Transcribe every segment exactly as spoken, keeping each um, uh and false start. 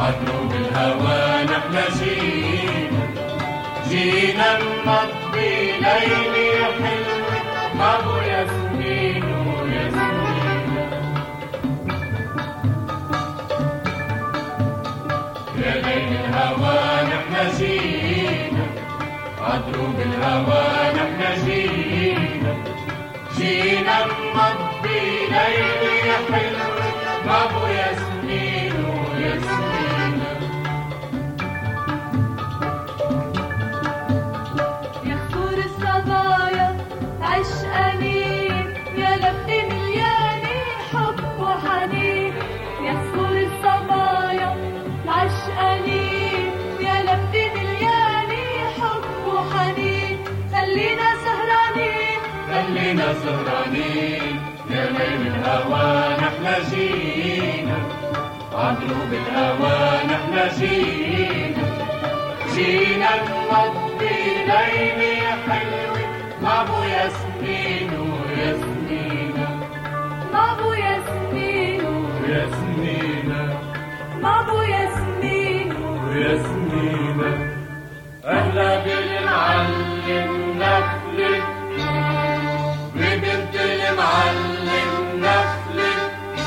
عدروب الهوى نحن جينا جينا نمضي ليلي حلو مع ابو ياسمين وياسمين. يا ليل الهوى نحن جينا عدروب الهوى نحن جينا جينا نمضي ليلي حلو مع ابو ياسمين وياسمين. يا خطور الصبايا عشقانين يا لفت ملياني حب وحنين. يا خطور الصبايا عشقانين يا لفت ملياني حب وحنين. خلينا سهرانين خلينا سهرانين يا ليل الهوى نحن جينا عدروب الهوى نحن جينا جينا نمضي ليلي حلوة مع ابو ياسمين وياسمين. مع ابو ياسمين وياسمين مع ابو ياسمين وياسمين. اهلا بالمعلم نخلة ببنت المعلم نخلة.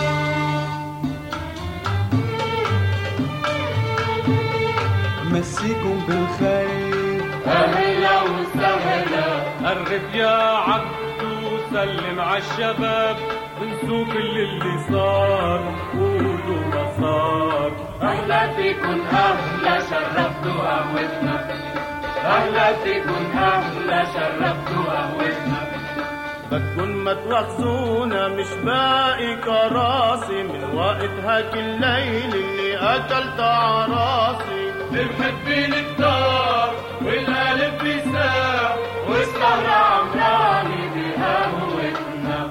مسيكم بالخير اهلا وسهلا. قرب يا عبدو سلم عالشباب ونسوا كل اللي صار قولوا ما صار. اهلا فيكن اهلا شرفتوا قهوتنا. اهلا فيكن اهلا شرفتوا قهوتنا. بدكن ما تواخذونا مش باقي كراسي من وقت هاك الليل اللي اكلت عراسي. محبين الدار والقلب بيساع والسهرة عمراني بقهوتنا.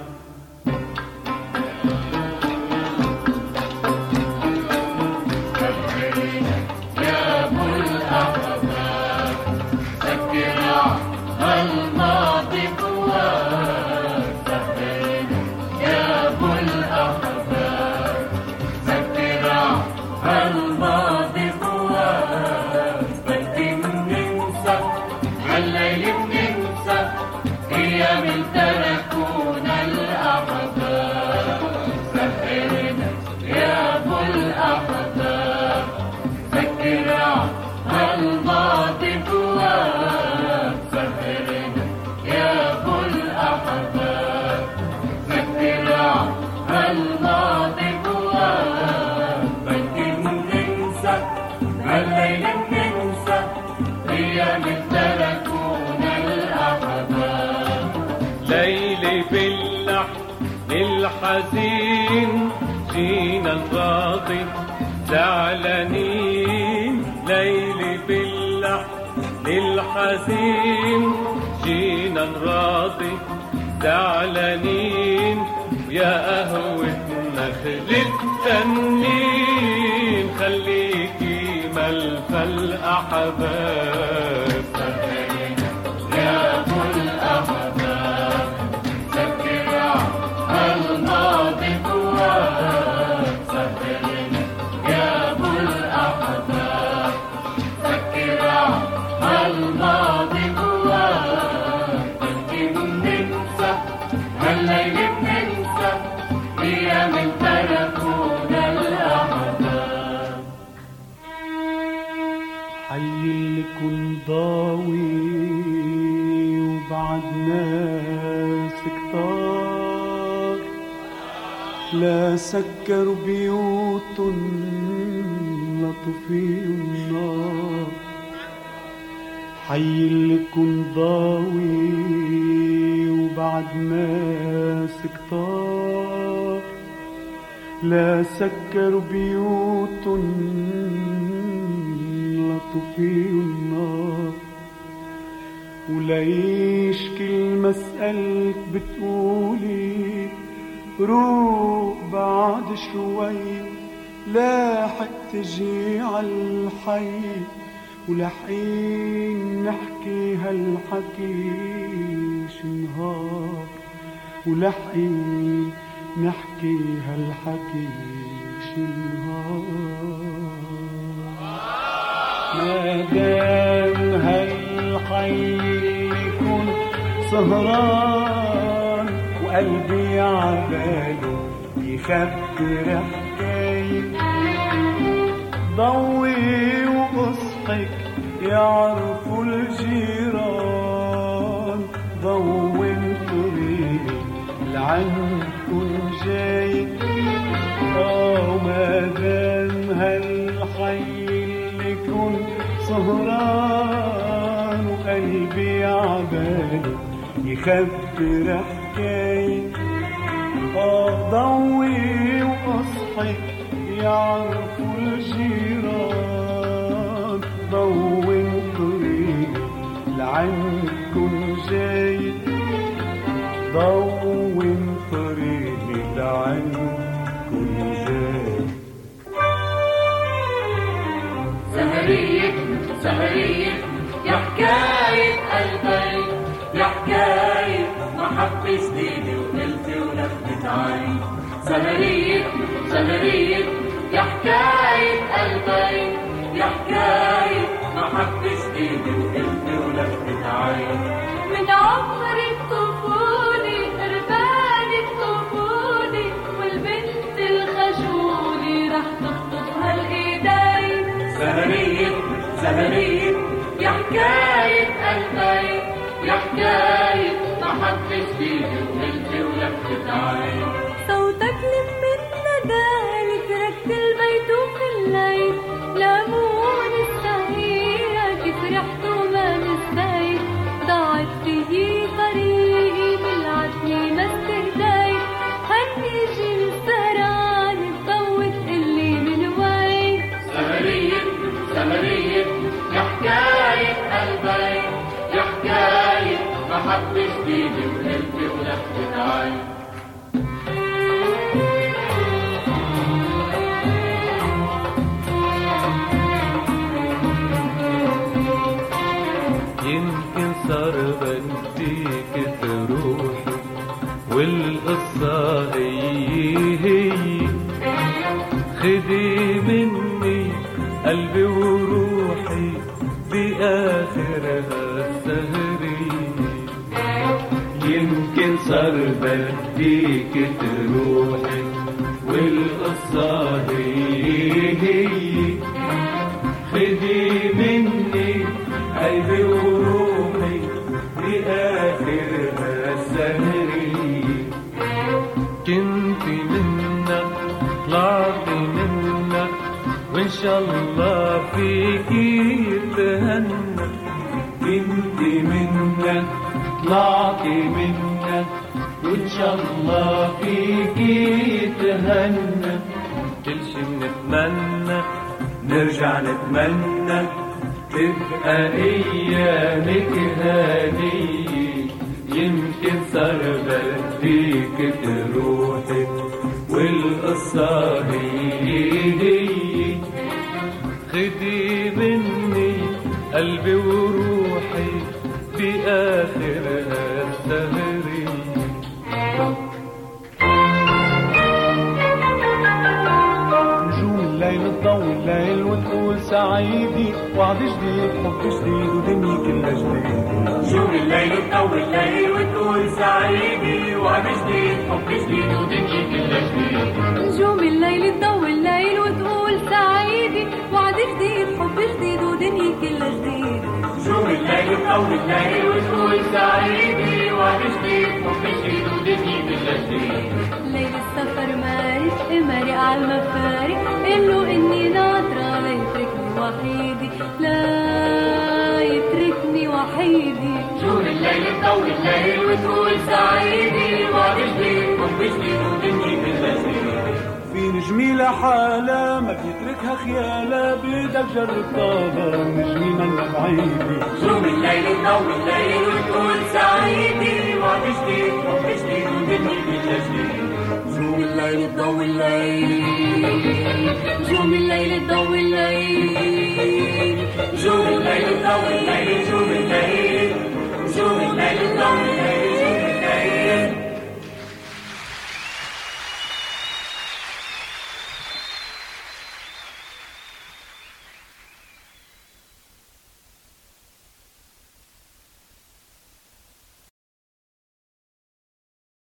سكرنا يا ابو الاحباب سكرنا الماضي جواك. سكرنا يا ابو الاحباب سكرنا الماضي جواك. بدي ننسى هالليل بننسى ايام تركونا الاحباب. سكرنا يا ابو الاحباب سكرنا الماضي جواك. سكرنا يا ابو الاحباب سكرنا الماضي جواك. بدي ننسى هالليل بننسى ايام تركونا الاحباب. ليلي باللحن الحزين جينا نراضي زعلانين. ليلي باللحن الحزين جينا نراضي زعلانين. يا قهوتنا خلت تنين خليكي ملفى الأحباب. سكرنا يا ابو الاحباب سكرنا الماضي جواك. سكرنا يا ابو الاحباب سكرنا الماضي جواك. بدي ننسى هالليل بننسى ايام تركونا الاحباب. حي اللي كن ضاوي وبعد ناس كتار لا سكروا بيوتن لطفيوا النار. حي اللي كن ضاوي وبعد ناس كتار لا سكروا بيوتن لطفيوا النار. وليش كل مسألك بتقولي روق بعد شوي لاحق تجي عالحي. ولحين نحكي هالحكي شنهار. ولحين نحكي هالحكي شنهار. ما دام هالحي يكون سهران وقلبي عباله يخبر حكاية، ضوي وقصحك يعرفوا الجيران، ضوي طريقي لعندكن جاي. اه ما دام هالحي اللي كن سهران وقلبي عباله يخبر حكاية، اه ضوي وقصحي يعرفوا الجيران، ضوي طريق لعندكن جاي، ضوي طريق لعندكن جاي. سهرية سهرية يا حكاية قلبي، يا حكاية محبة جديدة وقلتي ولفتة عين. سهرية سهرية يا حكاية قلبي، يا حكاية محبة جديدة وقلتي ولفتة عين. من عمر الطفولة قربان الطفولة والبنت الخجولة رح تخطف هالإيدين. سهرية سهرية يا حكاية قلبي، يا حكاية محبة جديدة وقلتي ولفتة عين. صوتك لم الندالي تركت البيت وفي الليل، لامون السهيرة كيف رحت وما نسيت، ضاعت فيي طريقي بالعتمة ما استهديت، هنيجي السهران تضوي تقلي من وين. سهرية سهرية يا حكاية قلبي، يا حكاية محبة جديدة وقلتي ولفتة عين. يمكن صار بديك تروحي والقصة هي هي، خدي مني قلبي وروحي بآخرها السهرية. يمكن صار بديك تروحي والقصة هي هي، خدي مني قلبي وروحي بآخرها السهرية. كنت منك طلعت منك وإن شاء الله فيكي يتهنى، كنت منك طلعت منك وإن شاء الله فيكي يتهنى. كل شي بنتمنى نرجع نتمنى تبقى ايامك هادية. يمكن صار بديك تروحي والقصة هي هي، خدي مني قلبي وروحي بآخرها السهرية. الليل تضوي الليل وتقول سعيدي، وعد جديد حب جديد ودنيا كلها جديد. شوف الليل تضوي الليل وتقول سعيدي، وعد جديد حب جديد ودنيا كلها جديد. نجوم الليل تضوي الليل وتقول سعيدي، وعد جديد حب جديد ودنيا كلها جديد. شوف الليل تضوي الليل وتقول سعيدي، وعد جديد حب جديد ودنيا كلها جديد. ليل السفر مارق مارق عالمفارق، قله اني ناطرة لا يتركني وحيدي، لا يتركني وحيدي. شوف الليل تضوي الليل وتقول سعيدي، وعد جديد حب جديد ودنيا كلها جديد. في نجمي لحالة ما بيتركها خيالة، بدك جرب طابة نجمي منا بعيدي. شوف الليل تضوي الليل وتقول سعيدي، وعد جديد حب جديد ودنيا كلها جديد. شوف الليل تضوي الليل